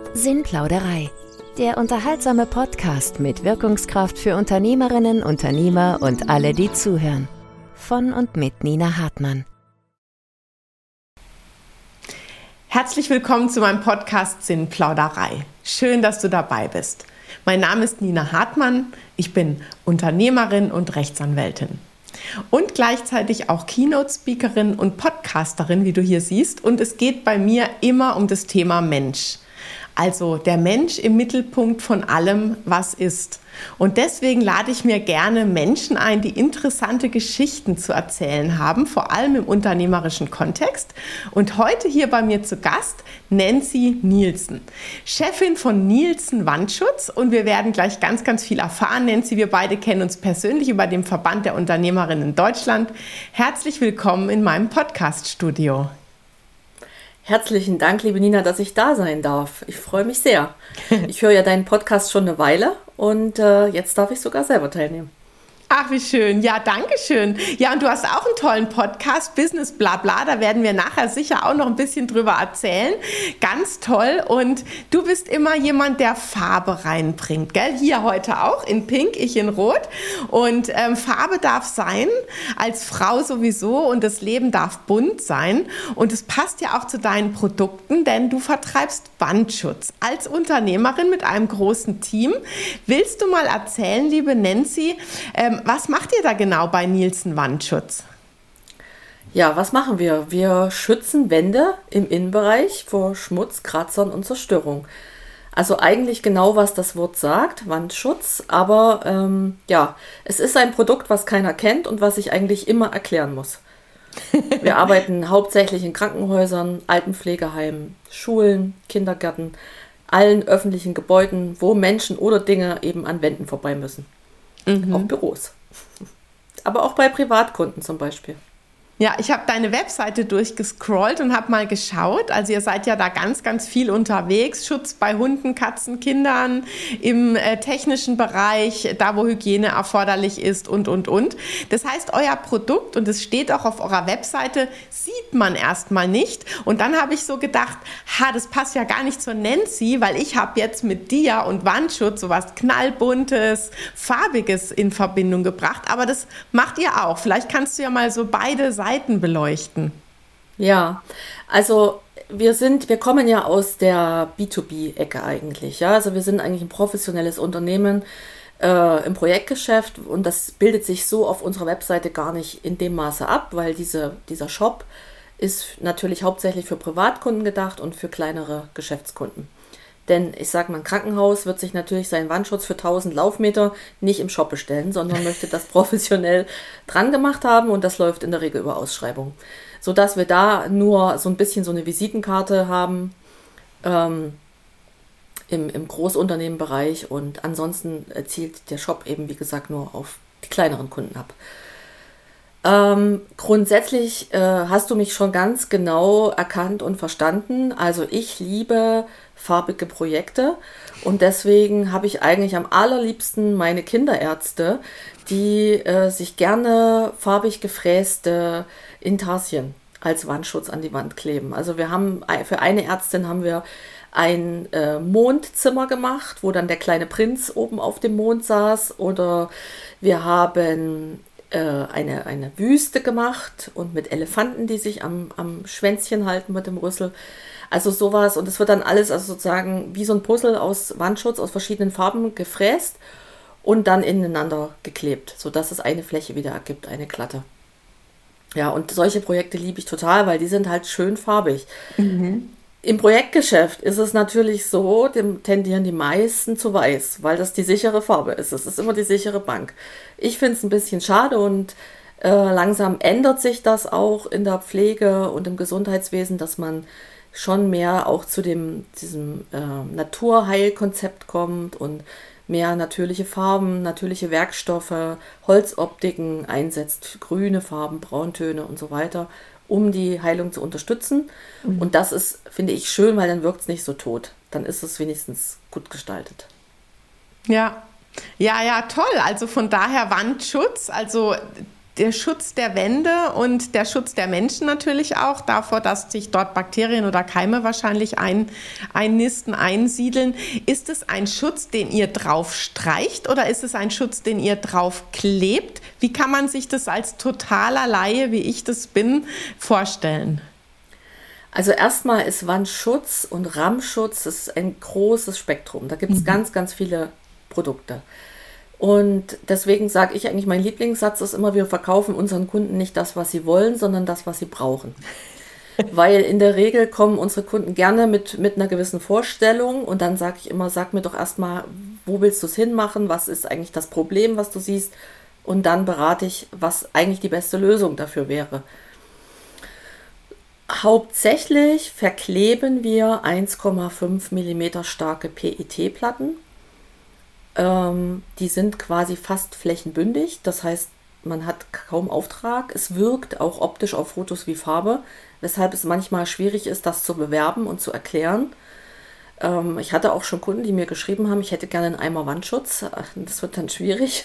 Sinnplauderei. Der unterhaltsame Podcast mit Wirkungskraft für Unternehmerinnen, Unternehmer und alle, die zuhören. Von und mit Nina Hartmann. Herzlich willkommen zu meinem Podcast Sinnplauderei. Schön, dass du dabei bist. Mein Name ist Nina Hartmann. Ich bin Unternehmerin und Rechtsanwältin. Und gleichzeitig auch Keynote-Speakerin und Podcasterin, wie du hier siehst. Und es geht bei mir immer um das Thema Mensch. Also der Mensch im Mittelpunkt von allem, was ist. Und deswegen lade ich mir gerne Menschen ein, die interessante Geschichten zu erzählen haben, vor allem im unternehmerischen Kontext. Und heute hier bei mir zu Gast Nancy Nielsen, Chefin von Nielsen Wandschutz. Und wir werden gleich ganz, ganz viel erfahren. Nancy, wir beide kennen uns persönlich über den Verband der Unternehmerinnen in Deutschland. Herzlich willkommen in meinem Podcast-Studio. Herzlichen Dank, liebe Nina, dass ich da sein darf. Ich freue mich sehr. Ich höre ja deinen Podcast schon eine Weile und jetzt darf ich sogar selber teilnehmen. Ach, wie schön. Ja, danke schön. Ja, und du hast auch einen tollen Podcast, Business Blabla. Da werden wir nachher sicher auch noch ein bisschen drüber erzählen. Ganz toll. Und du bist immer jemand, der Farbe reinbringt, gell? Hier heute auch in Pink, ich in Rot. Und Farbe darf sein, als Frau sowieso. Und das Leben darf bunt sein. Und es passt ja auch zu deinen Produkten, denn du vertreibst Wandschutz als Unternehmerin mit einem großen Team. Willst du mal erzählen, liebe Nancy, was macht ihr da genau bei Nielsen Wandschutz? Ja, was machen wir? Wir schützen Wände im Innenbereich vor Schmutz, Kratzern und Zerstörung. Also eigentlich genau, was das Wort sagt, Wandschutz. Aber es ist ein Produkt, was keiner kennt und was ich eigentlich immer erklären muss. Wir arbeiten hauptsächlich in Krankenhäusern, Altenpflegeheimen, Schulen, Kindergärten, allen öffentlichen Gebäuden, wo Menschen oder Dinge eben an Wänden vorbei müssen. Auch Büros. Aber auch bei Privatkunden zum Beispiel. Ja, ich habe deine Webseite durchgescrollt und habe mal geschaut. Also ihr seid ja da ganz, ganz viel unterwegs. Schutz bei Hunden, Katzen, Kindern, im technischen Bereich, da wo Hygiene erforderlich ist und. Das heißt, euer Produkt, und es steht auch auf eurer Webseite, sieht man erstmal nicht. Und dann habe ich so gedacht, das passt ja gar nicht zur Nancy, weil ich habe jetzt mit dir und Wandschutz sowas knallbuntes, farbiges in Verbindung gebracht. Aber das macht ihr auch. Vielleicht kannst du ja mal so beide Seiten beleuchten. Ja, also wir kommen ja aus der B2B-Ecke eigentlich. Ja? Also wir sind eigentlich ein professionelles Unternehmen im Projektgeschäft und das bildet sich so auf unserer Webseite gar nicht in dem Maße ab, weil dieser Shop ist natürlich hauptsächlich für Privatkunden gedacht und für kleinere Geschäftskunden. Denn ich sage mal, ein Krankenhaus wird sich natürlich seinen Wandschutz für 1000 Laufmeter nicht im Shop bestellen, sondern möchte das professionell dran gemacht haben und das läuft in der Regel über Ausschreibung. Sodass wir da nur so ein bisschen so eine Visitenkarte haben im Großunternehmenbereich und ansonsten zielt der Shop eben, wie gesagt, nur auf die kleineren Kunden ab. Grundsätzlich hast du mich schon ganz genau erkannt und verstanden. Also ich liebe farbige Projekte und deswegen habe ich eigentlich am allerliebsten meine Kinderärzte, die sich gerne farbig gefräste Intarsien als Wandschutz an die Wand kleben. Also für eine Ärztin haben wir ein Mondzimmer gemacht, wo dann der kleine Prinz oben auf dem Mond saß, oder wir haben eine Wüste gemacht und mit Elefanten, die sich am Schwänzchen halten mit dem Rüssel. Also sowas, und es wird dann alles also sozusagen wie so ein Puzzle aus Wandschutz aus verschiedenen Farben gefräst und dann ineinander geklebt, sodass es eine Fläche wieder ergibt, eine glatte. Ja, und solche Projekte liebe ich total, weil die sind halt schön farbig. Im Projektgeschäft ist es natürlich so, dem tendieren die meisten zu weiß, weil das die sichere Farbe ist. Es ist immer die sichere Bank. Ich finde es ein bisschen schade und langsam ändert sich das auch in der Pflege und im Gesundheitswesen, dass man schon mehr auch zu diesem Naturheilkonzept kommt und mehr natürliche Farben, natürliche Werkstoffe, Holzoptiken einsetzt, grüne Farben, Brauntöne und so weiter, um die Heilung zu unterstützen. Und das ist, finde ich, schön, weil dann wirkt es nicht so tot. Dann ist es wenigstens gut gestaltet. Ja, toll. Also von daher Wandschutz, also der Schutz der Wände und der Schutz der Menschen natürlich auch, davor, dass sich dort Bakterien oder Keime wahrscheinlich einnisten, einsiedeln. Ist es ein Schutz, den ihr drauf streicht oder ist es ein Schutz, den ihr drauf klebt? Wie kann man sich das als totaler Laie, wie ich das bin, vorstellen? Also erstmal ist Wandschutz und Rammschutz, das ist ein großes Spektrum. Da gibt es ganz, ganz viele Produkte. Und deswegen sage ich eigentlich, mein Lieblingssatz ist immer, wir verkaufen unseren Kunden nicht das, was sie wollen, sondern das, was sie brauchen. Weil in der Regel kommen unsere Kunden gerne mit einer gewissen Vorstellung und dann sage ich immer, sag mir doch erstmal, wo willst du es hinmachen, was ist eigentlich das Problem, was du siehst, und dann berate ich, was eigentlich die beste Lösung dafür wäre. Hauptsächlich verkleben wir 1,5 mm starke PET-Platten. Die sind quasi fast flächenbündig, das heißt, man hat kaum Auftrag. Es wirkt auch optisch auf Fotos wie Farbe, weshalb es manchmal schwierig ist, das zu bewerben und zu erklären. Ich hatte auch schon Kunden, die mir geschrieben haben, ich hätte gerne einen Eimer Wandschutz. Das wird dann schwierig.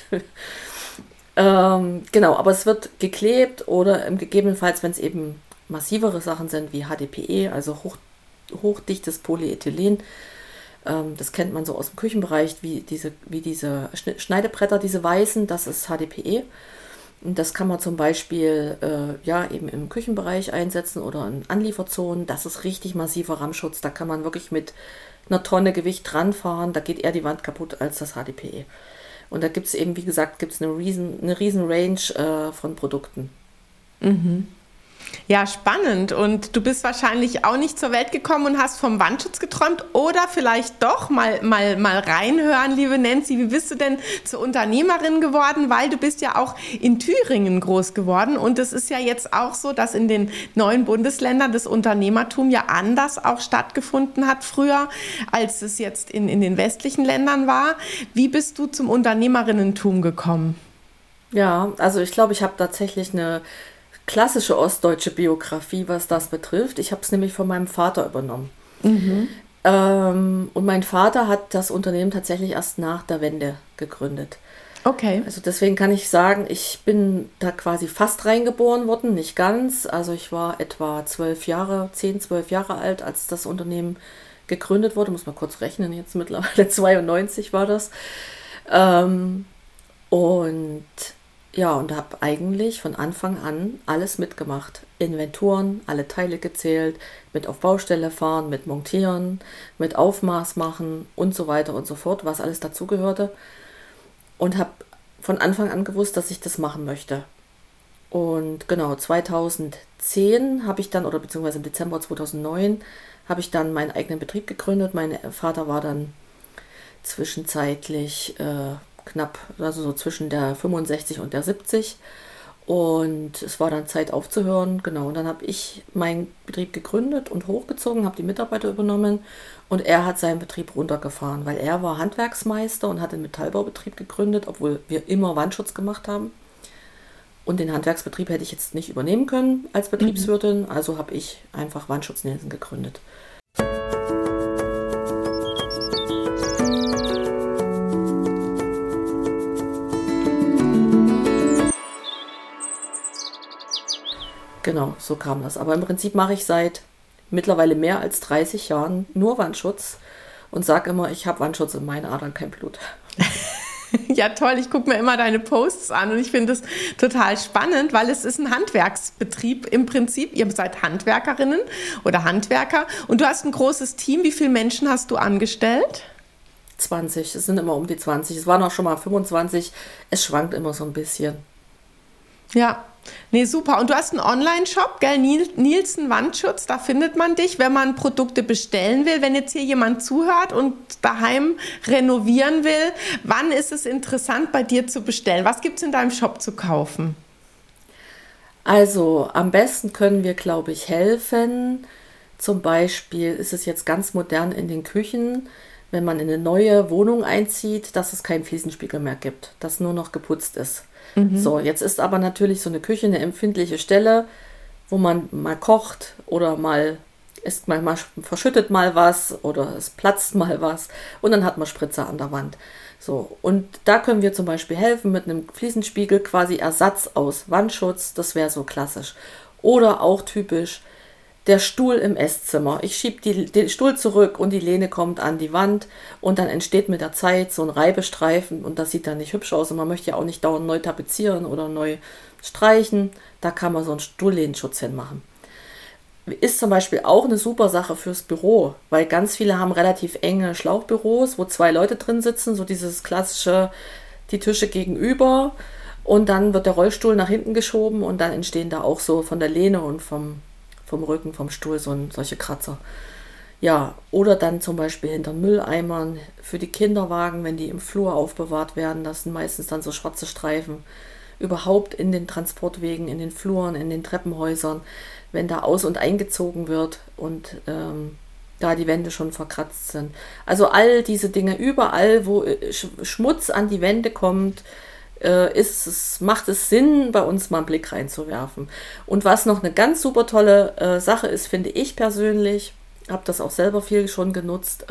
Genau, aber es wird geklebt oder gegebenenfalls, wenn es eben massivere Sachen sind wie HDPE, also hochdichtes Polyethylen. Das kennt man so aus dem Küchenbereich, wie diese Schneidebretter, diese weißen, das ist HDPE. Und das kann man zum Beispiel eben im Küchenbereich einsetzen oder in Anlieferzonen. Das ist richtig massiver Rammschutz. Da kann man wirklich mit einer Tonne Gewicht dran fahren. Da geht eher die Wand kaputt als das HDPE. Und da gibt es eben, wie gesagt, eine riesen Range von Produkten. Mhm. Ja, spannend. Und du bist wahrscheinlich auch nicht zur Welt gekommen und hast vom Wandschutz geträumt oder vielleicht doch mal reinhören, liebe Nancy. Wie bist du denn zur Unternehmerin geworden? Weil du bist ja auch in Thüringen groß geworden und es ist ja jetzt auch so, dass in den neuen Bundesländern das Unternehmertum ja anders auch stattgefunden hat früher, als es jetzt in den westlichen Ländern war. Wie bist du zum Unternehmerinnentum gekommen? Ja, also ich glaube, ich habe tatsächlich eine klassische ostdeutsche Biografie, was das betrifft. Ich habe es nämlich von meinem Vater übernommen. Mhm. Und mein Vater hat das Unternehmen tatsächlich erst nach der Wende gegründet. Okay. Also deswegen kann ich sagen, ich bin da quasi fast reingeboren worden, nicht ganz. Also ich war etwa 12 Jahre alt, als das Unternehmen gegründet wurde. Muss mal kurz rechnen, jetzt mittlerweile 92 war das. Und habe eigentlich von Anfang an alles mitgemacht. Inventuren, alle Teile gezählt, mit auf Baustelle fahren, mit montieren, mit Aufmaß machen und so weiter und so fort, was alles dazugehörte. Und habe von Anfang an gewusst, dass ich das machen möchte. Und genau, 2010 habe ich dann, oder beziehungsweise im Dezember 2009, habe ich dann meinen eigenen Betrieb gegründet. Mein Vater war dann zwischenzeitlich knapp, also so zwischen der 65 und der 70. Und es war dann Zeit aufzuhören. Genau, und dann habe ich meinen Betrieb gegründet und hochgezogen, habe die Mitarbeiter übernommen und er hat seinen Betrieb runtergefahren, weil er war Handwerksmeister und hat den Metallbaubetrieb gegründet, obwohl wir immer Wandschutz gemacht haben. Und den Handwerksbetrieb hätte ich jetzt nicht übernehmen können als Betriebswirtin, also habe ich einfach Wandschutz Nielsen gegründet. Genau, so kam das. Aber im Prinzip mache ich seit mittlerweile mehr als 30 Jahren nur Wandschutz und sage immer, ich habe Wandschutz in meinen Adern, kein Blut. Ja, toll. Ich gucke mir immer deine Posts an und ich finde es total spannend, weil es ist ein Handwerksbetrieb im Prinzip. Ihr seid Handwerkerinnen oder Handwerker und du hast ein großes Team. Wie viele Menschen hast du angestellt? 20. Es sind immer um die 20. Es waren auch schon mal 25. Es schwankt immer so ein bisschen. Ja, nee, super. Und du hast einen Online-Shop, gell? Nielsen Wandschutz, da findet man dich, wenn man Produkte bestellen will. Wenn jetzt hier jemand zuhört und daheim renovieren will, wann ist es interessant, bei dir zu bestellen? Was gibt es in deinem Shop zu kaufen? Also am besten können wir, glaube ich, helfen. Zum Beispiel ist es jetzt ganz modern in den Küchen, wenn man in eine neue Wohnung einzieht, dass es keinen Fliesenspiegel mehr gibt, dass nur noch geputzt ist. So, jetzt ist aber natürlich so eine Küche eine empfindliche Stelle, wo man mal kocht oder mal verschüttet mal was oder es platzt mal was und dann hat man Spritzer an der Wand. So, und da können wir zum Beispiel helfen mit einem Fliesenspiegel, quasi Ersatz aus Wandschutz, das wäre so klassisch. Oder auch typisch der Stuhl im Esszimmer. Ich schiebe den Stuhl zurück und die Lehne kommt an die Wand und dann entsteht mit der Zeit so ein Reibestreifen und das sieht dann nicht hübsch aus und man möchte ja auch nicht dauernd neu tapezieren oder neu streichen. Da kann man so einen Stuhllehnenschutz hinmachen. Ist zum Beispiel auch eine super Sache fürs Büro, weil ganz viele haben relativ enge Schlauchbüros, wo 2 Leute drin sitzen, so dieses klassische, die Tische gegenüber und dann wird der Rollstuhl nach hinten geschoben und dann entstehen da auch so von der Lehne und vom Rücken, vom Stuhl solche Kratzer. Ja, oder dann zum Beispiel hinter Mülleimern für die Kinderwagen, wenn die im Flur aufbewahrt werden, das sind meistens dann so schwarze Streifen. Überhaupt in den Transportwegen, in den Fluren, in den Treppenhäusern, wenn da aus- und eingezogen wird und da die Wände schon verkratzt sind. Also all diese Dinge, überall, wo Schmutz an die Wände kommt, macht es Sinn, bei uns mal einen Blick reinzuwerfen. Und was noch eine ganz super tolle Sache ist, finde ich persönlich, habe das auch selber viel schon genutzt,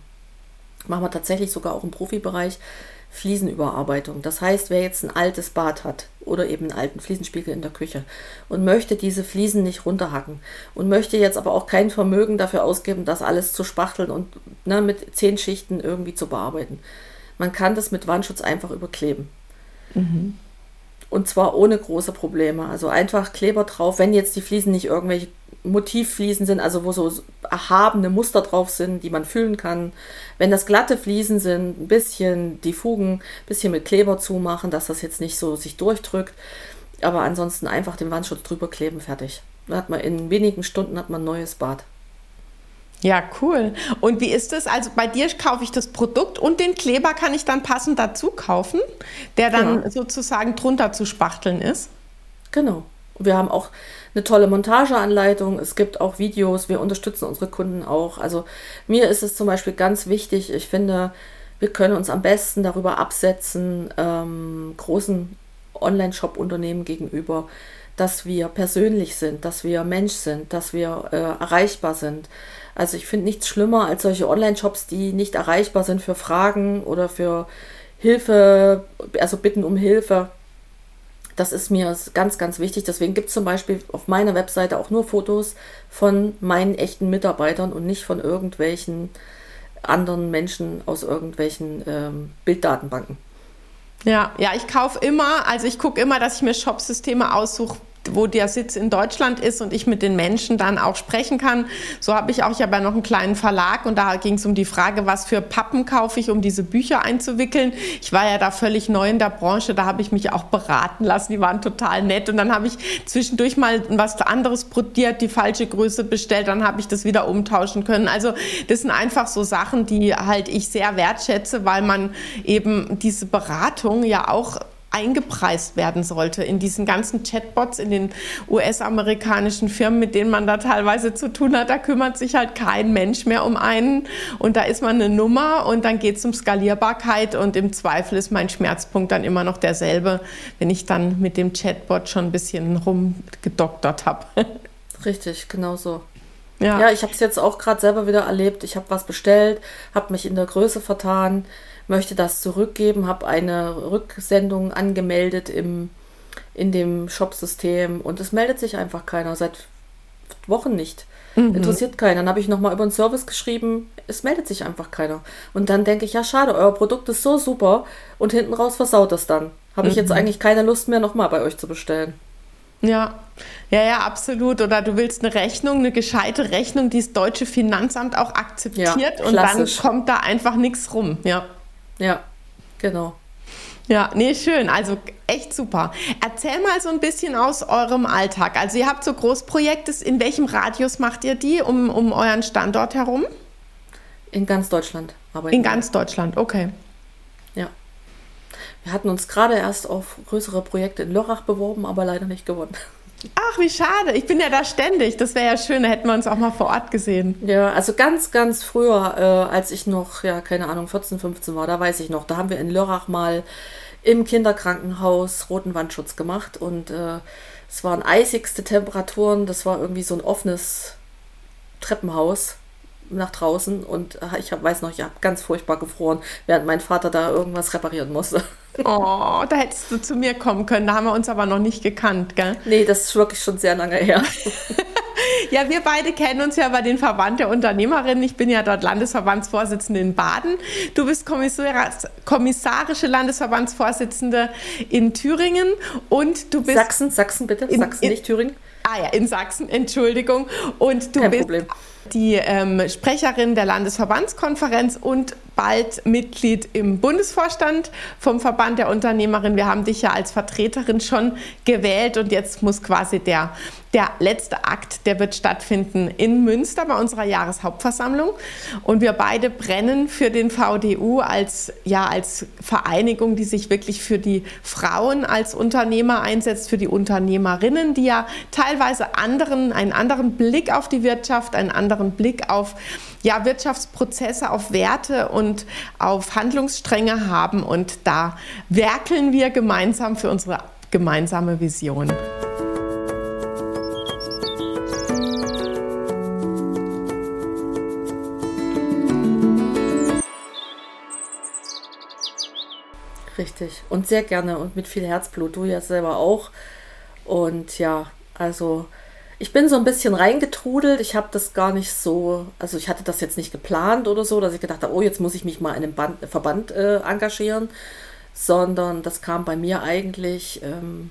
machen wir tatsächlich sogar auch im Profibereich, Fliesenüberarbeitung. Das heißt, wer jetzt ein altes Bad hat oder eben einen alten Fliesenspiegel in der Küche und möchte diese Fliesen nicht runterhacken und möchte jetzt aber auch kein Vermögen dafür ausgeben, das alles zu spachteln und mit 10 Schichten irgendwie zu bearbeiten. Man kann das mit Wandschutz einfach überkleben. Mhm. Und zwar ohne große Probleme. Also einfach Kleber drauf, wenn jetzt die Fliesen nicht irgendwelche Motivfliesen sind, also wo so erhabene Muster drauf sind, die man fühlen kann. Wenn das glatte Fliesen sind, ein bisschen die Fugen, ein bisschen mit Kleber zumachen, dass das jetzt nicht so sich durchdrückt. Aber ansonsten einfach den Wandschutz drüber kleben, fertig. Dann hat man in wenigen Stunden ein neues Bad. Ja, cool. Und wie ist es? Also bei dir kaufe ich das Produkt und den Kleber kann ich dann passend dazu kaufen, der dann sozusagen drunter zu spachteln ist? Genau. Wir haben auch eine tolle Montageanleitung. Es gibt auch Videos. Wir unterstützen unsere Kunden auch. Also mir ist es zum Beispiel ganz wichtig. Ich finde, wir können uns am besten darüber absetzen, großen Online-Shop-Unternehmen gegenüber, dass wir persönlich sind, dass wir Mensch sind, dass wir erreichbar sind. Also ich finde nichts schlimmer als solche Online-Shops, die nicht erreichbar sind für Fragen oder für Hilfe, also Bitten um Hilfe. Das ist mir ganz, ganz wichtig. Deswegen gibt es zum Beispiel auf meiner Webseite auch nur Fotos von meinen echten Mitarbeitern und nicht von irgendwelchen anderen Menschen aus irgendwelchen Bilddatenbanken. Ja, ich kaufe immer, also ich gucke immer, dass ich mir Shopsysteme aussuche, wo der Sitz in Deutschland ist und ich mit den Menschen dann auch sprechen kann. So habe ich habe ja noch einen kleinen Verlag und da ging es um die Frage, was für Pappen kaufe ich, um diese Bücher einzuwickeln. Ich war ja da völlig neu in der Branche, da habe ich mich auch beraten lassen, die waren total nett und dann habe ich zwischendurch mal was anderes probiert, die falsche Größe bestellt, dann habe ich das wieder umtauschen können. Also das sind einfach so Sachen, die halt ich sehr wertschätze, weil man eben diese Beratung ja auch eingepreist werden sollte in diesen ganzen Chatbots, in den US-amerikanischen Firmen, mit denen man da teilweise zu tun hat. Da kümmert sich halt kein Mensch mehr um einen und da ist man eine Nummer und dann geht es um Skalierbarkeit und im Zweifel ist mein Schmerzpunkt dann immer noch derselbe, wenn ich dann mit dem Chatbot schon ein bisschen rumgedoktert habe. Richtig, genau so. Ja, ich habe es jetzt auch gerade selber wieder erlebt. Ich habe was bestellt, habe mich in der Größe vertan, möchte das zurückgeben, habe eine Rücksendung angemeldet in dem Shopsystem und es meldet sich einfach keiner, seit Wochen nicht. Interessiert keinen. Dann habe ich nochmal über einen Service geschrieben, es meldet sich einfach keiner. Und dann denke ich, ja schade, euer Produkt ist so super und hinten raus versaut es dann. Habe ich jetzt eigentlich keine Lust mehr, nochmal bei euch zu bestellen. Ja, absolut. Oder du willst eine Rechnung, eine gescheite Rechnung, die das deutsche Finanzamt auch akzeptiert und dann kommt da einfach nichts rum. Ja, genau. Ja, nee, schön. Also echt super. Erzähl mal so ein bisschen aus eurem Alltag. Also ihr habt so Großprojekte. In welchem Radius macht ihr die um euren Standort herum? In ganz Deutschland. In ganz Deutschland, okay. Ja. Wir hatten uns gerade erst auf größere Projekte in Lörrach beworben, aber leider nicht gewonnen. Ach, wie schade. Ich bin ja da ständig. Das wäre ja schön, da hätten wir uns auch mal vor Ort gesehen. Ja, also ganz, ganz früher, als ich noch, 14, 15 war, da weiß ich noch, da haben wir in Lörrach mal im Kinderkrankenhaus roten Wandschutz gemacht und es waren eisigste Temperaturen, das war irgendwie so ein offenes Treppenhaus, nach draußen und weiß noch, ich habe ganz furchtbar gefroren, während mein Vater da irgendwas reparieren musste. Oh, da hättest du zu mir kommen können, da haben wir uns aber noch nicht gekannt, gell? Nee, das ist wirklich schon sehr lange her. Ja, wir beide kennen uns ja bei den Verband der Unternehmerinnen. Ich bin ja dort Landesverbandsvorsitzende in Baden. Du bist kommissarische Landesverbandsvorsitzende in Thüringen und du bist... Sachsen bitte, Sachsen, nicht Thüringen. Ah ja, in Sachsen, Entschuldigung. Und du Kein bist Problem. Die Sprecherin der Landesverbandskonferenz und bald Mitglied im Bundesvorstand vom Verband der Unternehmerinnen. Wir haben dich ja als Vertreterin schon gewählt und jetzt muss quasi der letzte Akt, der wird stattfinden in Münster bei unserer Jahreshauptversammlung. Und wir beide brennen für den VDU als Vereinigung, die sich wirklich für die Frauen als Unternehmer einsetzt, für die Unternehmerinnen, die ja teilweise einen anderen Blick auf die Wirtschaft, einen anderen Blick auf Wirtschaftsprozesse, auf Werte und auf Handlungsstränge haben. Und da werkeln wir gemeinsam für unsere gemeinsame Vision. Richtig. Und sehr gerne und mit viel Herzblut. Du ja selber auch. Und ja, also ich bin so ein bisschen reingetrudelt. Ich habe das gar nicht so, also ich hatte das jetzt nicht geplant oder so, dass ich gedacht habe, oh, jetzt muss ich mich mal in einem Verband engagieren. Sondern das kam bei mir eigentlich,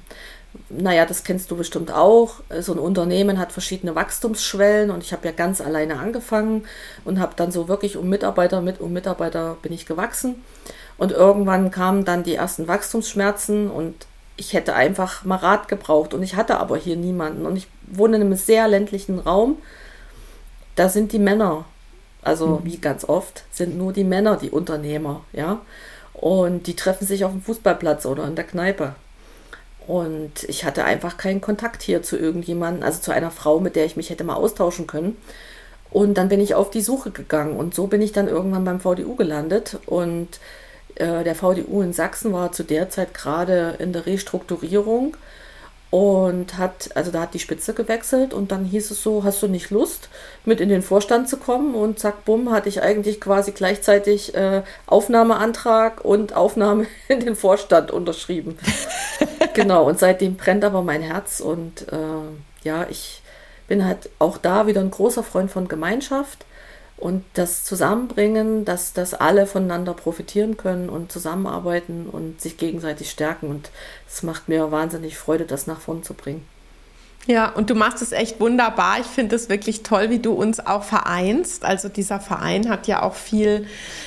das kennst du bestimmt auch. So ein Unternehmen hat verschiedene Wachstumsschwellen und ich habe ja ganz alleine angefangen und habe dann so wirklich um Mitarbeiter bin ich gewachsen. Und irgendwann kamen dann die ersten Wachstumsschmerzen und ich hätte einfach mal Rat gebraucht. Und ich hatte aber hier niemanden. Und ich wohne in einem sehr ländlichen Raum. Da sind die Männer, also wie ganz oft, sind nur die Männer die Unternehmer. Ja? Und die treffen sich auf dem Fußballplatz oder in der Kneipe. Und ich hatte einfach keinen Kontakt hier zu irgendjemandem, also zu einer Frau, mit der ich mich hätte mal austauschen können. Und dann bin ich auf die Suche gegangen. Und so bin ich dann irgendwann beim VDU gelandet. Und der VDU in Sachsen war zu der Zeit gerade in der Restrukturierung und da hat die Spitze gewechselt und dann hieß es so, hast du nicht Lust, mit in den Vorstand zu kommen? Und zack, bumm, hatte ich eigentlich quasi gleichzeitig Aufnahmeantrag und Aufnahme in den Vorstand unterschrieben. Genau, und seitdem brennt aber mein Herz und ich bin halt auch da wieder ein großer Freund von Gemeinschaft. Und das Zusammenbringen, dass alle voneinander profitieren können und zusammenarbeiten und sich gegenseitig stärken. Und es macht mir wahnsinnig Freude, das nach vorn zu bringen. Ja, und du machst es echt wunderbar. Ich finde es wirklich toll, wie du uns auch vereinst. Also dieser Verein hat ja auch viel,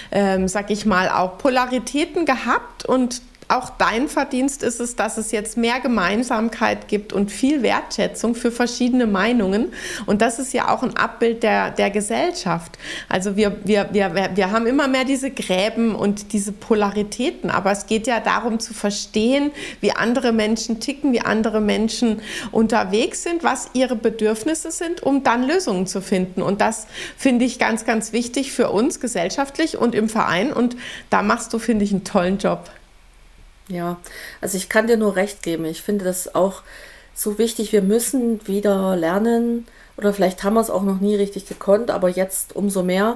auch Polaritäten gehabt und auch dein Verdienst ist es, dass es jetzt mehr Gemeinsamkeit gibt und viel Wertschätzung für verschiedene Meinungen. Und das ist ja auch ein Abbild der Gesellschaft. Also wir haben immer mehr diese Gräben und diese Polaritäten. Aber es geht ja darum zu verstehen, wie andere Menschen ticken, wie andere Menschen unterwegs sind, was ihre Bedürfnisse sind, um dann Lösungen zu finden. Und das finde ich ganz, ganz wichtig für uns gesellschaftlich und im Verein. Und da machst du, finde ich, einen tollen Job. Ja, also ich kann dir nur recht geben. Ich finde das auch so wichtig. Wir müssen wieder lernen, oder vielleicht haben wir es auch noch nie richtig gekonnt, aber jetzt umso mehr,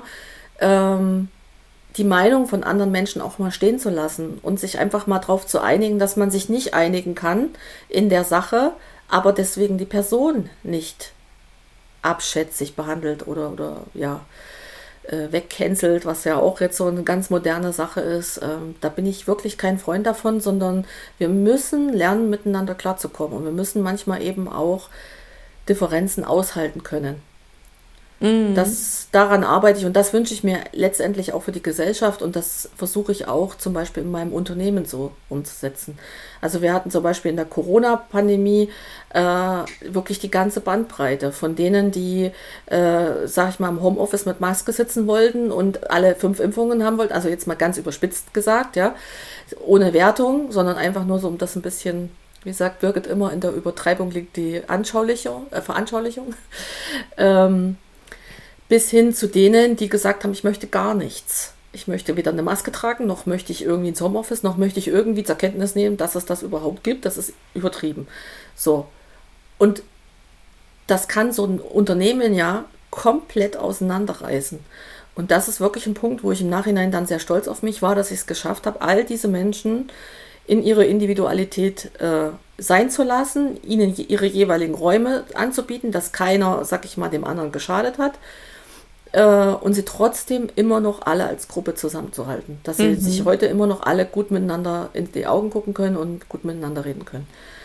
die Meinung von anderen Menschen auch mal stehen zu lassen und sich einfach mal darauf zu einigen, dass man sich nicht einigen kann in der Sache, aber deswegen die Person nicht abschätzig behandelt oder wegcancelt, was ja auch jetzt so eine ganz moderne Sache ist. Da bin ich wirklich kein Freund davon, sondern wir müssen lernen, miteinander klarzukommen und wir müssen manchmal eben auch Differenzen aushalten können. Daran arbeite ich und das wünsche ich mir letztendlich auch für die Gesellschaft und das versuche ich auch zum Beispiel in meinem Unternehmen so umzusetzen. Also wir hatten zum Beispiel in der Corona-Pandemie wirklich die ganze Bandbreite von denen, die, im Homeoffice mit Maske sitzen wollten und alle 5 Impfungen haben wollten, also jetzt mal ganz überspitzt gesagt, ja, ohne Wertung, sondern einfach nur so, um das ein bisschen, wie sagt Birgit immer, in der Übertreibung liegt die Veranschaulichung. Bis hin zu denen, die gesagt haben, ich möchte gar nichts. Ich möchte weder eine Maske tragen, noch möchte ich irgendwie ins Homeoffice, noch möchte ich irgendwie zur Kenntnis nehmen, dass es das überhaupt gibt. Das ist übertrieben. So. Und das kann so ein Unternehmen ja komplett auseinanderreißen. Und das ist wirklich ein Punkt, wo ich im Nachhinein dann sehr stolz auf mich war, dass ich es geschafft habe, all diese Menschen in ihre Individualität sein zu lassen, ihnen ihre jeweiligen Räume anzubieten, dass keiner, sag ich mal, dem anderen geschadet hat, und sie trotzdem immer noch alle als Gruppe zusammenzuhalten. Dass sie sich heute immer noch alle gut miteinander in die Augen gucken können und gut miteinander reden können.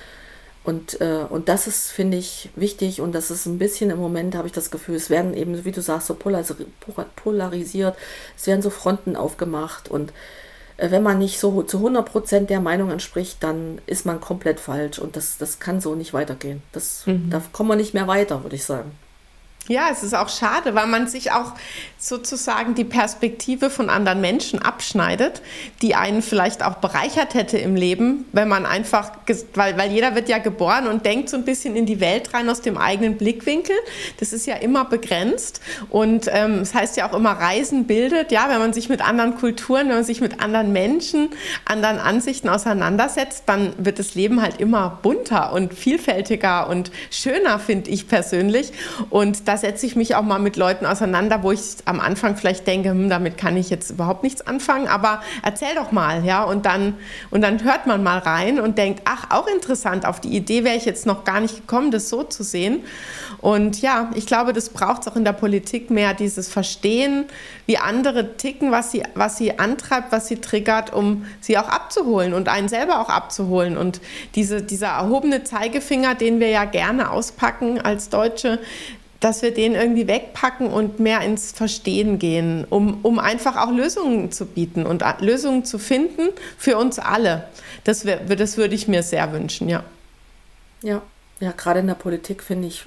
Und das ist, finde ich, wichtig, und das ist ein bisschen im Moment, habe ich das Gefühl, es werden eben, wie du sagst, so polarisiert, es werden so Fronten aufgemacht, und wenn man nicht so zu 100% der Meinung entspricht, dann ist man komplett falsch, und das kann so nicht weitergehen. Da kommen wir nicht mehr weiter, würde ich sagen. Ja, es ist auch schade, weil man sich auch sozusagen die Perspektive von anderen Menschen abschneidet, die einen vielleicht auch bereichert hätte im Leben, wenn man einfach, weil jeder wird ja geboren und denkt so ein bisschen in die Welt rein aus dem eigenen Blickwinkel. Das ist ja immer begrenzt, und es heißt ja auch immer, Reisen bildet, ja, wenn man sich mit anderen Kulturen, wenn man sich mit anderen Menschen, anderen Ansichten auseinandersetzt, dann wird das Leben halt immer bunter und vielfältiger und schöner, finde ich persönlich. Und da setze ich mich auch mal mit Leuten auseinander, wo ich am Anfang vielleicht denke, damit kann ich jetzt überhaupt nichts anfangen, aber erzähl doch mal, ja, und dann hört man mal rein und denkt, ach, auch interessant, auf die Idee wäre ich jetzt noch gar nicht gekommen, das so zu sehen. Und ja, ich glaube, das braucht es auch in der Politik mehr, dieses Verstehen, wie andere ticken, was sie antreibt, was sie triggert, um sie auch abzuholen und einen selber auch abzuholen. Und dieser erhobene Zeigefinger, den wir ja gerne auspacken als Deutsche, dass wir den irgendwie wegpacken und mehr ins Verstehen gehen, um einfach auch Lösungen zu bieten und Lösungen zu finden für uns alle. Das würde ich mir sehr wünschen, ja. Ja, gerade in der Politik, finde ich,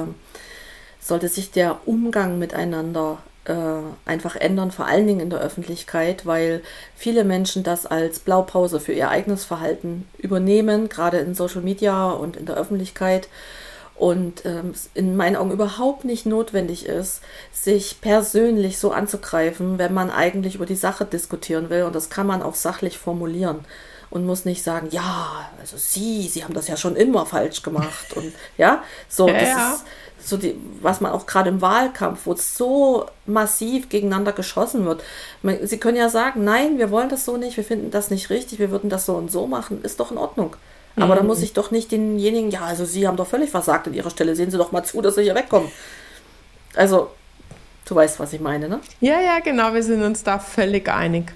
sollte sich der Umgang miteinander einfach ändern, vor allen Dingen in der Öffentlichkeit, weil viele Menschen das als Blaupause für ihr eigenes Verhalten übernehmen, gerade in Social Media und in der Öffentlichkeit. Und in meinen Augen überhaupt nicht notwendig ist, sich persönlich so anzugreifen, wenn man eigentlich über die Sache diskutieren will. Und das kann man auch sachlich formulieren und muss nicht sagen, ja, also Sie haben das ja schon immer falsch gemacht. Und ja, so, das ist so was man auch gerade im Wahlkampf, wo es so massiv gegeneinander geschossen wird. Sie können ja sagen, nein, wir wollen das so nicht, wir finden das nicht richtig, wir würden das so und so machen, ist doch in Ordnung. Aber da muss ich doch nicht denjenigen, ja, also Sie haben doch völlig versagt an Ihrer Stelle, sehen Sie doch mal zu, dass Sie hier wegkommen. Also, du weißt, was ich meine, ne? Ja, genau, wir sind uns da völlig einig.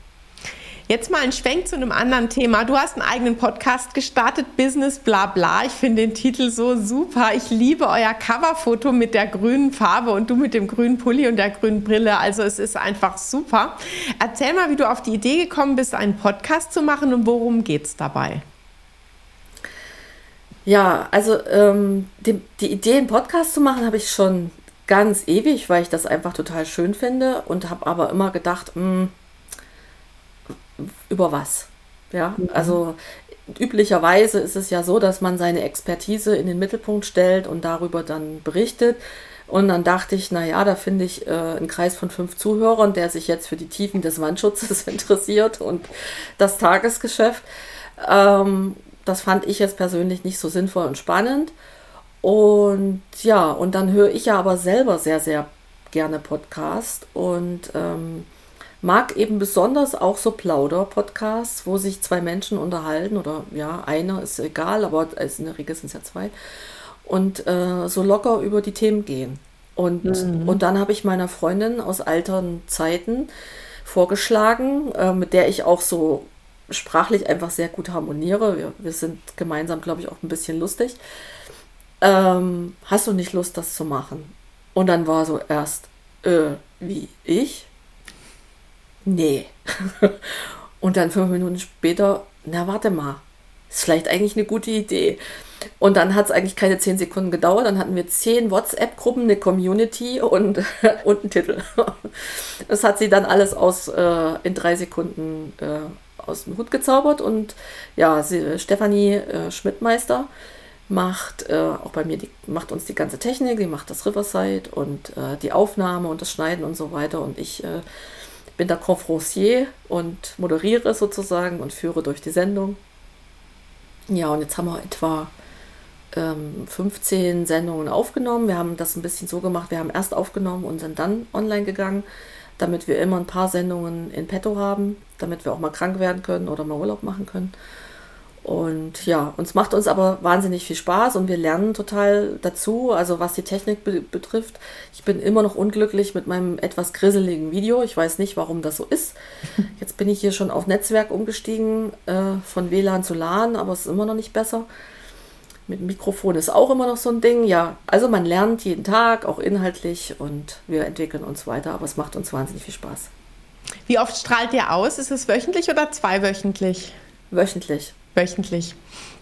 Jetzt mal ein Schwenk zu einem anderen Thema. Du hast einen eigenen Podcast gestartet, Business bla bla. Ich finde den Titel so super. Ich liebe euer Coverfoto mit der grünen Farbe und du mit dem grünen Pulli und der grünen Brille. Also es ist einfach super. Erzähl mal, wie du auf die Idee gekommen bist, einen Podcast zu machen, und worum geht's dabei? Ja, also die Idee, einen Podcast zu machen, habe ich schon ganz ewig, weil ich das einfach total schön finde, und habe aber immer gedacht, über was? Ja, also üblicherweise ist es ja so, dass man seine Expertise in den Mittelpunkt stellt und darüber dann berichtet. Und dann dachte ich, naja, da finde ich einen Kreis von 5 Zuhörern, der sich jetzt für die Tiefen des Wandschutzes interessiert und das Tagesgeschäft. Das fand ich jetzt persönlich nicht so sinnvoll und spannend. Und ja, und dann höre ich ja aber selber sehr, sehr gerne Podcast und mag eben besonders auch so Plauder-Podcasts, wo sich 2 Menschen unterhalten, oder ja, einer ist egal, aber in der Regel sind es ja 2, und so locker über die Themen gehen. Und dann habe ich meiner Freundin aus alten Zeiten vorgeschlagen, mit der ich auch so sprachlich einfach sehr gut harmoniere. Wir sind gemeinsam, glaube ich, auch ein bisschen lustig. Hast du nicht Lust, das zu machen? Und dann war so erst, wie, ich? Nee. Und dann 5 Minuten später, na warte mal, ist vielleicht eigentlich eine gute Idee. Und dann hat es eigentlich keine 10 Sekunden gedauert. Dann hatten wir 10 WhatsApp-Gruppen, eine Community und einen Titel. Das hat sie dann alles in 3 Sekunden aus dem Hut gezaubert. Und ja, Stefanie Schmidtmeister macht auch bei mir, macht uns die ganze Technik, die macht das Riverside und die Aufnahme und das Schneiden und so weiter. Und ich bin der Conférencier und moderiere sozusagen und führe durch die Sendung. Ja, und jetzt haben wir etwa 15 Sendungen aufgenommen. Wir haben das ein bisschen so gemacht, wir haben erst aufgenommen und sind dann online gegangen, damit wir immer ein paar Sendungen in petto haben, damit wir auch mal krank werden können oder mal Urlaub machen können. Und ja, uns macht uns aber wahnsinnig viel Spaß und wir lernen total dazu, also was die Technik betrifft. Ich bin immer noch unglücklich mit meinem etwas grisseligen Video. Ich weiß nicht, warum das so ist. Jetzt bin ich hier schon auf Netzwerk umgestiegen, von WLAN zu LAN, aber es ist immer noch nicht besser. Mit dem Mikrofon ist auch immer noch so ein Ding. Ja, also man lernt jeden Tag, auch inhaltlich, und wir entwickeln uns weiter, aber es macht uns wahnsinnig viel Spaß. Wie oft strahlt ihr aus? Ist es wöchentlich oder zweiwöchentlich? Wöchentlich. Wöchentlich.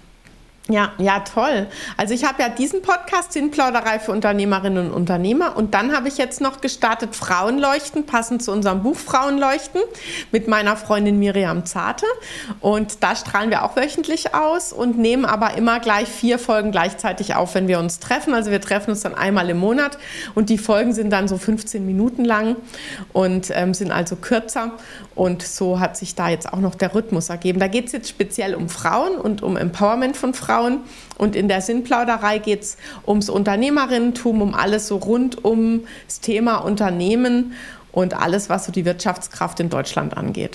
Ja, toll. Also ich habe ja diesen Podcast, Sinnplauderei für Unternehmerinnen und Unternehmer, und dann habe ich jetzt noch gestartet Frauenleuchten, passend zu unserem Buch Frauenleuchten, mit meiner Freundin Miriam Zarte, und da strahlen wir auch wöchentlich aus und nehmen aber immer gleich 4 Folgen gleichzeitig auf, wenn wir uns treffen. Also wir treffen uns dann einmal im Monat und die Folgen sind dann so 15 Minuten lang und sind also kürzer, und so hat sich da jetzt auch noch der Rhythmus ergeben. Da geht es jetzt speziell um Frauen und um Empowerment von Frauen. Und in der Sinnplauderei geht es ums Unternehmerinnentum, um alles so rund um das Thema Unternehmen und alles, was so die Wirtschaftskraft in Deutschland angeht.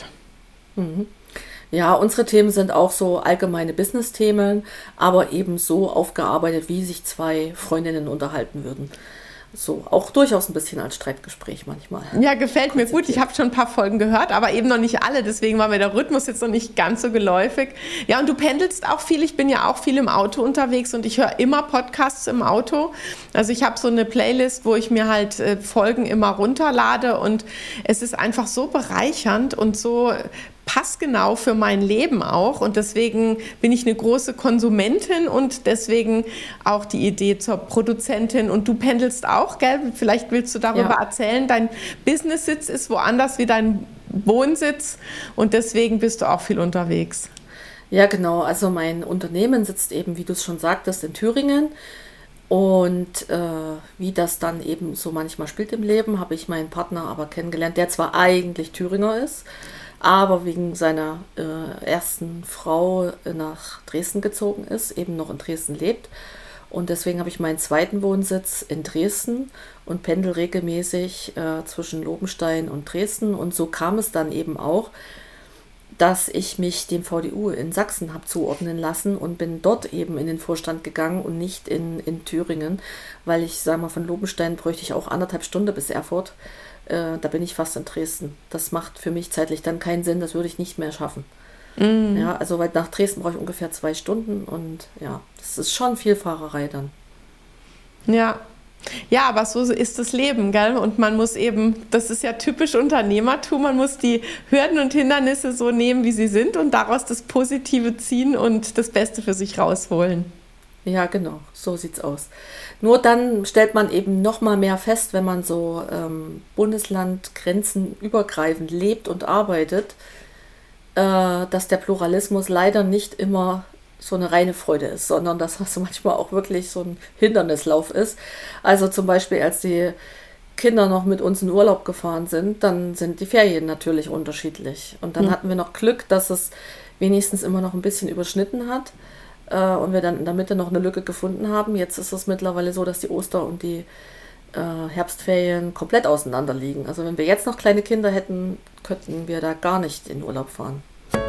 Ja, unsere Themen sind auch so allgemeine Business-Themen, aber eben so aufgearbeitet, wie sich 2 Freundinnen unterhalten würden. So, auch durchaus ein bisschen als Streitgespräch manchmal. Ja, gefällt mir gut. Ich habe schon ein paar Folgen gehört, aber eben noch nicht alle. Deswegen war mir der Rhythmus jetzt noch nicht ganz so geläufig. Ja, und du pendelst auch viel. Ich bin ja auch viel im Auto unterwegs und ich höre immer Podcasts im Auto. Also ich habe so eine Playlist, wo ich mir halt Folgen immer runterlade, und es ist einfach so bereichernd und so passgenau für mein Leben auch, und deswegen bin ich eine große Konsumentin und deswegen auch die Idee zur Produzentin. Und du pendelst auch, gell? Vielleicht willst du darüber erzählen. Dein Business-Sitz ist woanders wie dein Wohnsitz und deswegen bist du auch viel unterwegs. Ja, genau. Also mein Unternehmen sitzt eben, wie du es schon sagtest, in Thüringen. Und wie das dann eben so manchmal spielt im Leben, habe ich meinen Partner aber kennengelernt, der zwar eigentlich Thüringer ist, aber wegen seiner ersten Frau nach Dresden gezogen ist, eben noch in Dresden lebt. Und deswegen habe ich meinen zweiten Wohnsitz in Dresden und pendel regelmäßig zwischen Lobenstein und Dresden. Und so kam es dann eben auch, dass ich mich dem VDU in Sachsen habe zuordnen lassen und bin dort eben in den Vorstand gegangen und nicht in Thüringen, weil ich sage mal, von Lobenstein bräuchte ich auch 1,5 Stunden bis Erfurt. Da bin ich fast in Dresden. Das macht für mich zeitlich dann keinen Sinn, das würde ich nicht mehr schaffen. Ja, also weil nach Dresden brauche ich ungefähr 2 Stunden und ja, das ist schon viel Fahrerei dann. Ja, aber so ist das Leben, gell? Und man muss eben, das ist ja typisch Unternehmertum, man muss die Hürden und Hindernisse so nehmen, wie sie sind, und daraus das Positive ziehen und das Beste für sich rausholen. Ja, genau, so sieht's aus. Nur dann stellt man eben noch mal mehr fest, wenn man so bundeslandgrenzenübergreifend lebt und arbeitet, dass der Pluralismus leider nicht immer so eine reine Freude ist, sondern dass das manchmal auch wirklich so ein Hindernislauf ist. Also zum Beispiel, als die Kinder noch mit uns in Urlaub gefahren sind, dann sind die Ferien natürlich unterschiedlich. Und dann hatten wir noch Glück, dass es wenigstens immer noch ein bisschen überschnitten hat und wir dann in der Mitte noch eine Lücke gefunden haben. Jetzt ist es mittlerweile so, dass die Oster- und die Herbstferien komplett auseinander liegen. Also wenn wir jetzt noch kleine Kinder hätten, könnten wir da gar nicht in Urlaub fahren.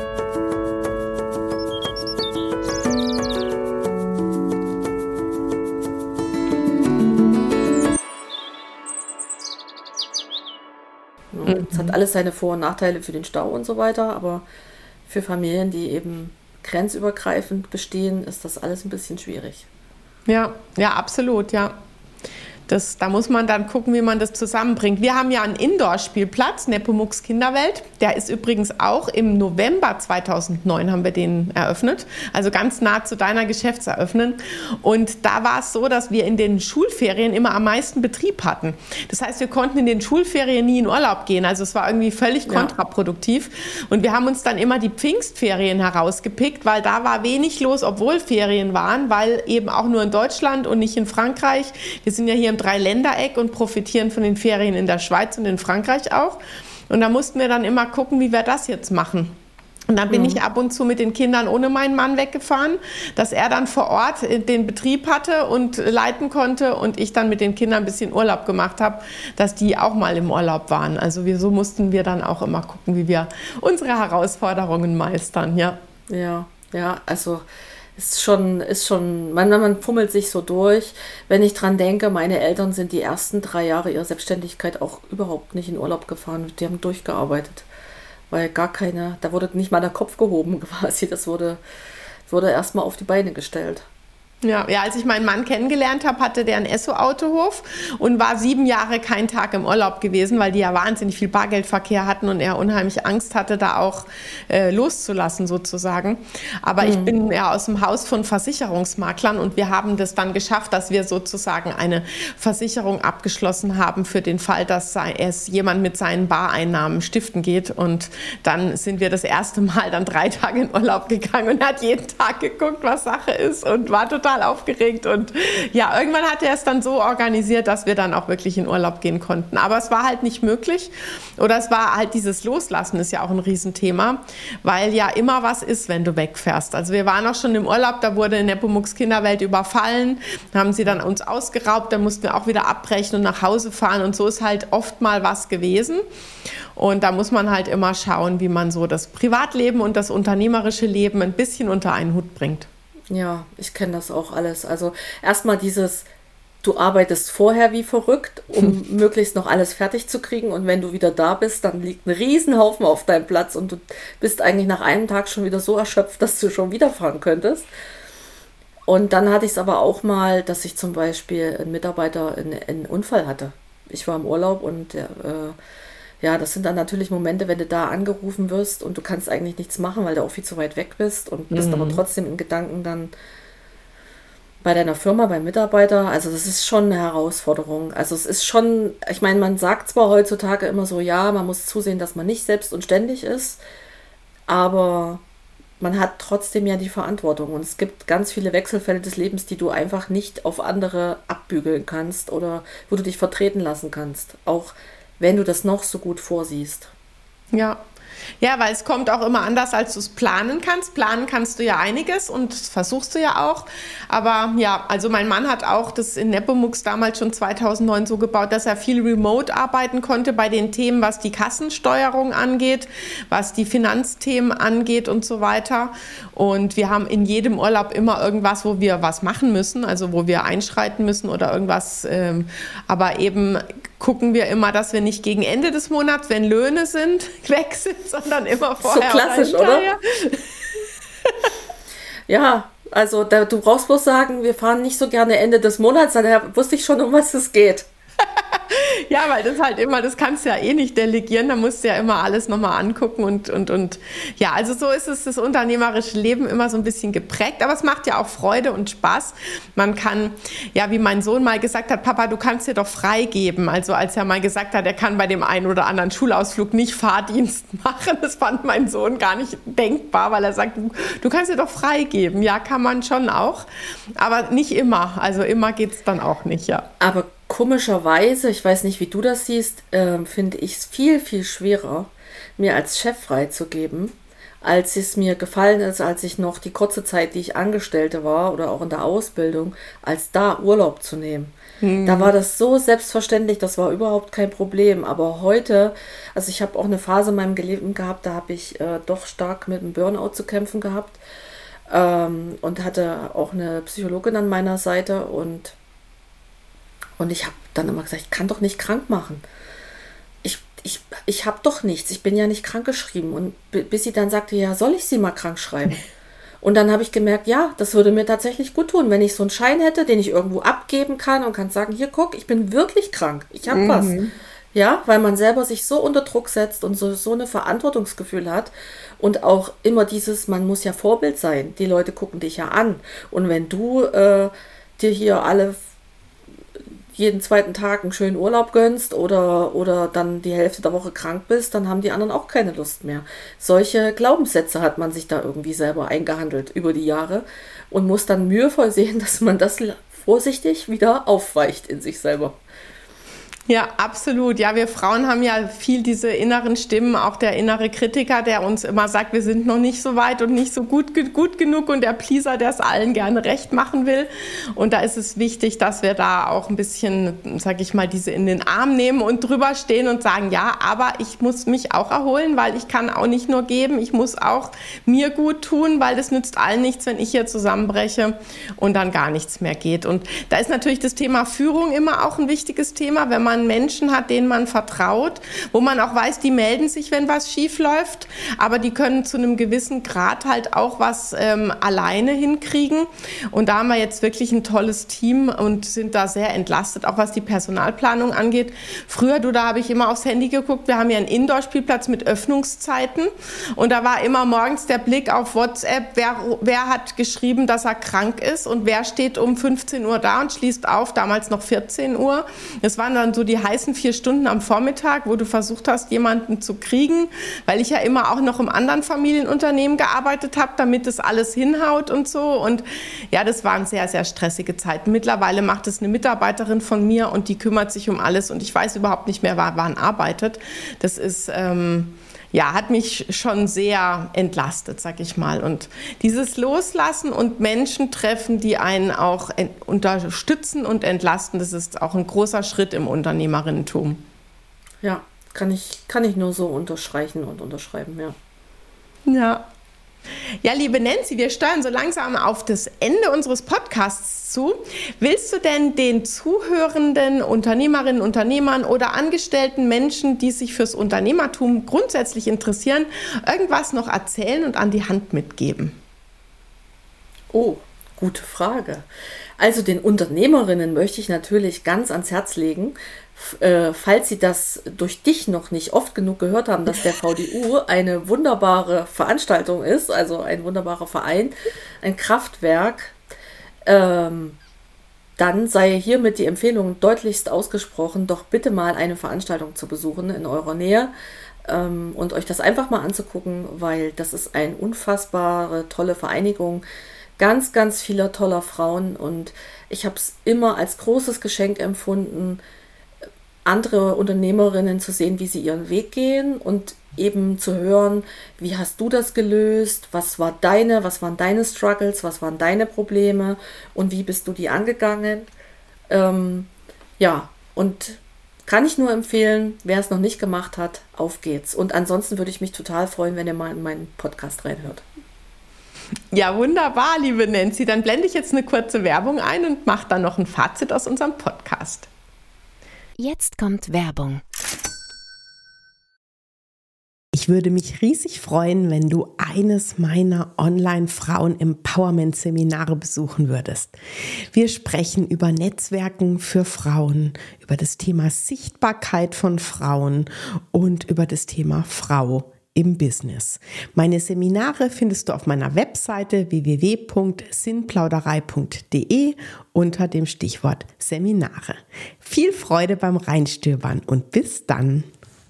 Es hat alles seine Vor- und Nachteile für den Stau und so weiter, aber für Familien, die eben grenzübergreifend bestehen, ist das alles ein bisschen schwierig. Ja, absolut, ja. Da muss man dann gucken, wie man das zusammenbringt. Wir haben ja einen Indoor-Spielplatz, Nepomuk's Kinderwelt. Der ist übrigens auch im November 2009 haben wir den eröffnet. Also ganz nah zu deiner Geschäftseröffnung. Und da war es so, dass wir in den Schulferien immer am meisten Betrieb hatten. Das heißt, wir konnten in den Schulferien nie in Urlaub gehen. Also es war irgendwie völlig kontraproduktiv. Und wir haben uns dann immer die Pfingstferien herausgepickt, weil da war wenig los, obwohl Ferien waren, weil eben auch nur in Deutschland und nicht in Frankreich. Wir sind ja hier im Dreiländereck und profitieren von den Ferien in der Schweiz und in Frankreich auch. Und da mussten wir dann immer gucken, wie wir das jetzt machen. Und dann bin ich ab und zu mit den Kindern ohne meinen Mann weggefahren, dass er dann vor Ort den Betrieb hatte und leiten konnte und ich dann mit den Kindern ein bisschen Urlaub gemacht habe, dass die auch mal im Urlaub waren. Also so mussten wir dann auch immer gucken, wie wir unsere Herausforderungen meistern, ja. Ja, also ist schon, man fummelt sich so durch. Wenn ich dran denke, meine Eltern sind die ersten 3 Jahre ihrer Selbstständigkeit auch überhaupt nicht in Urlaub gefahren. Die haben durchgearbeitet. Weil da wurde nicht mal der Kopf gehoben quasi. Das wurde erstmal auf die Beine gestellt. Ja, als ich meinen Mann kennengelernt habe, hatte der einen Esso-Autohof und war 7 Jahre kein Tag im Urlaub gewesen, weil die ja wahnsinnig viel Bargeldverkehr hatten und er unheimlich Angst hatte, da auch loszulassen sozusagen. Aber ich bin ja aus dem Haus von Versicherungsmaklern und wir haben das dann geschafft, dass wir sozusagen eine Versicherung abgeschlossen haben für den Fall, dass es jemand mit seinen Bareinnahmen stiften geht. Und dann sind wir das erste Mal dann 3 Tage in Urlaub gegangen und hat jeden Tag geguckt, was Sache ist und war total aufgeregt und ja, irgendwann hat er es dann so organisiert, dass wir dann auch wirklich in Urlaub gehen konnten. Aber es war halt nicht möglich oder es war halt dieses Loslassen ist ja auch ein Riesenthema, weil ja immer was ist, wenn du wegfährst. Also wir waren auch schon im Urlaub, da wurde Nepomuk's Kinderwelt überfallen, haben sie dann uns ausgeraubt, dann mussten wir auch wieder abbrechen und nach Hause fahren und so ist halt oft mal was gewesen. Und da muss man halt immer schauen, wie man so das Privatleben und das unternehmerische Leben ein bisschen unter einen Hut bringt. Ja, ich kenne das auch alles. Also erstmal du arbeitest vorher wie verrückt, um möglichst noch alles fertig zu kriegen. Und wenn du wieder da bist, dann liegt ein Riesenhaufen auf deinem Platz und du bist eigentlich nach einem Tag schon wieder so erschöpft, dass du schon wieder fahren könntest. Und dann hatte ich es aber auch mal, dass ich zum Beispiel ein Mitarbeiter einen Unfall hatte. Ich war im Urlaub und ja, das sind dann natürlich Momente, wenn du da angerufen wirst und du kannst eigentlich nichts machen, weil du auch viel zu weit weg bist und bist aber trotzdem in Gedanken dann bei deiner Firma, beim Mitarbeiter. Also das ist schon eine Herausforderung. Also es ist schon, ich meine, man sagt zwar heutzutage immer so, ja, man muss zusehen, dass man nicht selbst und ständig ist, aber man hat trotzdem ja die Verantwortung und es gibt ganz viele Wechselfälle des Lebens, die du einfach nicht auf andere abbügeln kannst oder wo du dich vertreten lassen kannst. Auch wenn du das noch so gut vorsiehst. Ja, weil es kommt auch immer anders, als du es planen kannst. Planen kannst du ja einiges und das versuchst du ja auch. Aber ja, also mein Mann hat auch das in Nepomuk's damals schon 2009 so gebaut, dass er viel remote arbeiten konnte bei den Themen, was die Kassensteuerung angeht, was die Finanzthemen angeht und so weiter. Und wir haben in jedem Urlaub immer irgendwas, wo wir was machen müssen, also wo wir einschreiten müssen oder irgendwas. Aber eben gucken wir immer, dass wir nicht gegen Ende des Monats, wenn Löhne sind, weg sind, sondern immer vorher. So klassisch, oder? Ja, also du brauchst bloß sagen, wir fahren nicht so gerne Ende des Monats, daher wusste ich schon, um was es geht. Ja, weil das halt immer, das kannst du ja eh nicht delegieren, da musst du ja immer alles nochmal angucken und ja, also so ist es, das unternehmerische Leben immer so ein bisschen geprägt, aber es macht ja auch Freude und Spaß. Man kann, ja, wie mein Sohn mal gesagt hat, Papa, du kannst dir doch freigeben, also als er mal gesagt hat, er kann bei dem einen oder anderen Schulausflug nicht Fahrdienst machen, das fand mein Sohn gar nicht denkbar, weil er sagt, du kannst dir doch freigeben. Ja, kann man schon auch, aber nicht immer, also immer geht's dann auch nicht, ja. Aber komischerweise, ich weiß nicht, wie du das siehst, finde ich es viel, viel schwerer, mir als Chef freizugeben, als es mir gefallen ist, als ich noch die kurze Zeit, die ich Angestellte war oder auch in der Ausbildung, als da Urlaub zu nehmen. Da war das so selbstverständlich, das war überhaupt kein Problem. Aber heute, also ich habe auch eine Phase in meinem Leben gehabt, da habe ich doch stark mit einem Burnout zu kämpfen gehabt und hatte auch eine Psychologin an meiner Seite und ich habe dann immer gesagt, ich kann doch nicht krank machen. Ich habe doch nichts, ich bin ja nicht krankgeschrieben. Und bis sie dann sagte, ja, soll ich sie mal krank schreiben? Und dann habe ich gemerkt, ja, das würde mir tatsächlich gut tun, wenn ich so einen Schein hätte, den ich irgendwo abgeben kann und kann sagen, hier, guck, ich bin wirklich krank, ich habe was. Ja, weil man selber sich so unter Druck setzt und so eine Verantwortungsgefühl hat und auch immer dieses, man muss ja Vorbild sein, die Leute gucken dich ja an. Und wenn du dir hier jeden zweiten Tag einen schönen Urlaub gönnst oder dann die Hälfte der Woche krank bist, dann haben die anderen auch keine Lust mehr. Solche Glaubenssätze hat man sich da irgendwie selber eingehandelt über die Jahre und muss dann mühevoll sehen, dass man das vorsichtig wieder aufweicht in sich selber. Ja, absolut. Ja, wir Frauen haben ja viel diese inneren Stimmen, auch der innere Kritiker, der uns immer sagt, wir sind noch nicht so weit und nicht so gut genug und der Pleaser, der es allen gerne recht machen will. Und da ist es wichtig, dass wir da auch ein bisschen, sag ich mal, diese in den Arm nehmen und drüber stehen und sagen, ja, aber ich muss mich auch erholen, weil ich kann auch nicht nur geben, ich muss auch mir gut tun, weil das nützt allen nichts, wenn ich hier zusammenbreche und dann gar nichts mehr geht. Und da ist natürlich das Thema Führung immer auch ein wichtiges Thema, wenn man Menschen hat, denen man vertraut, wo man auch weiß, die melden sich, wenn was schief läuft, aber die können zu einem gewissen Grad halt auch was alleine hinkriegen. Und da haben wir jetzt wirklich ein tolles Team und sind da sehr entlastet, auch was die Personalplanung angeht. Früher, da habe ich immer aufs Handy geguckt, wir haben ja einen Indoor-Spielplatz mit Öffnungszeiten und da war immer morgens der Blick auf WhatsApp, wer hat geschrieben, dass er krank ist und wer steht um 15 Uhr da und schließt auf, damals noch 14 Uhr. Das waren dann so die heißen 4 Stunden am Vormittag, wo du versucht hast, jemanden zu kriegen, weil ich ja immer auch noch im anderen Familienunternehmen gearbeitet habe, damit das alles hinhaut und so. Und ja, das waren sehr, sehr stressige Zeiten. Mittlerweile macht es eine Mitarbeiterin von mir und die kümmert sich um alles und ich weiß überhaupt nicht mehr, wann arbeitet. Das ist hat mich schon sehr entlastet, sag ich mal. Und dieses Loslassen und Menschen treffen, die einen auch unterstützen und entlasten, das ist auch ein großer Schritt im Unternehmerinnentum. Ja, kann ich nur so unterstreichen und unterschreiben, ja. Ja. Ja, liebe Nancy, wir steuern so langsam auf das Ende unseres Podcasts zu. Willst du denn den zuhörenden Unternehmerinnen, Unternehmern oder angestellten Menschen, die sich fürs Unternehmertum grundsätzlich interessieren, irgendwas noch erzählen und an die Hand mitgeben? Oh, gute Frage. Also den Unternehmerinnen möchte ich natürlich ganz ans Herz legen, falls Sie das durch dich noch nicht oft genug gehört haben, dass der VDU eine wunderbare Veranstaltung ist, also ein wunderbarer Verein, ein Kraftwerk, dann sei hiermit die Empfehlung deutlichst ausgesprochen, doch bitte mal eine Veranstaltung zu besuchen in eurer Nähe und euch das einfach mal anzugucken, weil das ist eine unfassbare, tolle Vereinigung, ganz, ganz vieler toller Frauen und ich habe es immer als großes Geschenk empfunden, andere Unternehmerinnen zu sehen, wie sie ihren Weg gehen und eben zu hören, wie hast du das gelöst, was waren deine Struggles, was waren deine Probleme und wie bist du die angegangen. Und kann ich nur empfehlen, wer es noch nicht gemacht hat, auf geht's. Und ansonsten würde ich mich total freuen, wenn ihr mal in meinen Podcast reinhört. Ja, wunderbar, liebe Nancy. Dann blende ich jetzt eine kurze Werbung ein und mache dann noch ein Fazit aus unserem Podcast. Jetzt kommt Werbung. Ich würde mich riesig freuen, wenn du eines meiner Online-Frauen-Empowerment-Seminare besuchen würdest. Wir sprechen über Netzwerken für Frauen, über das Thema Sichtbarkeit von Frauen und über das Thema Frau im Business. Meine Seminare findest du auf meiner Webseite www.sinnplauderei.de unter dem Stichwort Seminare. Viel Freude beim Reinstöbern und bis dann!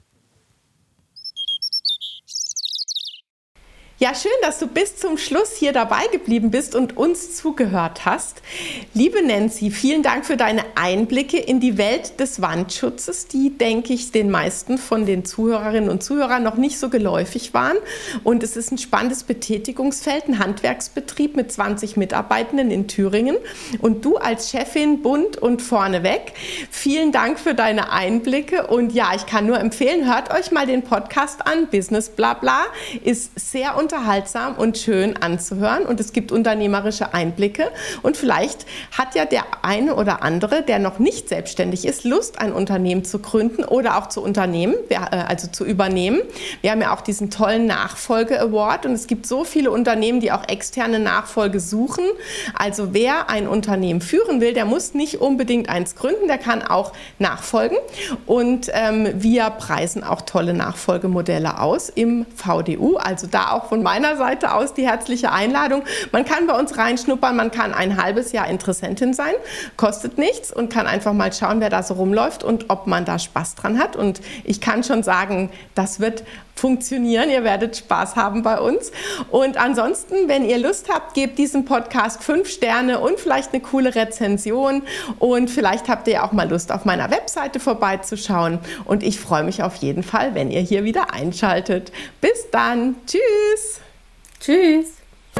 Ja, schön, dass du bis zum Schluss hier dabei geblieben bist und uns zugehört hast. Liebe Nancy, vielen Dank für deine Einblicke in die Welt des Wandschutzes, die, denke ich, den meisten von den Zuhörerinnen und Zuhörern noch nicht so geläufig waren. Und es ist ein spannendes Betätigungsfeld, ein Handwerksbetrieb mit 20 Mitarbeitenden in Thüringen. Und du als Chefin bunt und vorneweg, vielen Dank für deine Einblicke. Und ja, ich kann nur empfehlen, hört euch mal den Podcast an. Business Blabla ist sehr unterhaltsam und schön anzuhören und es gibt unternehmerische Einblicke und vielleicht hat ja der eine oder andere, der noch nicht selbstständig ist, Lust, ein Unternehmen zu gründen oder auch zu übernehmen. Wir haben ja auch diesen tollen Nachfolge-Award und es gibt so viele Unternehmen, die auch externe Nachfolge suchen. Also wer ein Unternehmen führen will, der muss nicht unbedingt eins gründen, der kann auch nachfolgen und wir preisen auch tolle Nachfolgemodelle aus im VDU, also da auch von meiner Seite aus die herzliche Einladung. Man kann bei uns reinschnuppern, man kann ein halbes Jahr Interessentin sein, kostet nichts und kann einfach mal schauen, wer da so rumläuft und ob man da Spaß dran hat. Und ich kann schon sagen, das wird funktionieren. Ihr werdet Spaß haben bei uns. Und ansonsten, wenn ihr Lust habt, gebt diesem Podcast 5 Sterne und vielleicht eine coole Rezension. Und vielleicht habt ihr auch mal Lust, auf meiner Webseite vorbeizuschauen. Und ich freue mich auf jeden Fall, wenn ihr hier wieder einschaltet. Bis dann. Tschüss. Tschüss.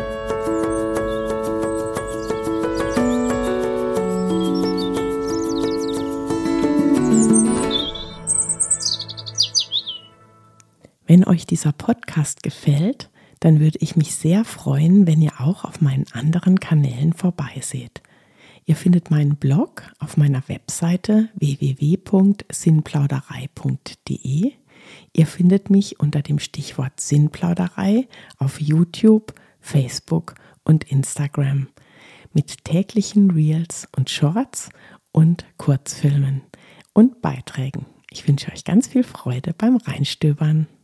Wenn euch dieser Podcast gefällt, dann würde ich mich sehr freuen, wenn ihr auch auf meinen anderen Kanälen vorbeiseht. Ihr findet meinen Blog auf meiner Webseite www.sinnplauderei.de. Ihr findet mich unter dem Stichwort Sinnplauderei auf YouTube, Facebook und Instagram mit täglichen Reels und Shorts und Kurzfilmen und Beiträgen. Ich wünsche euch ganz viel Freude beim Reinstöbern.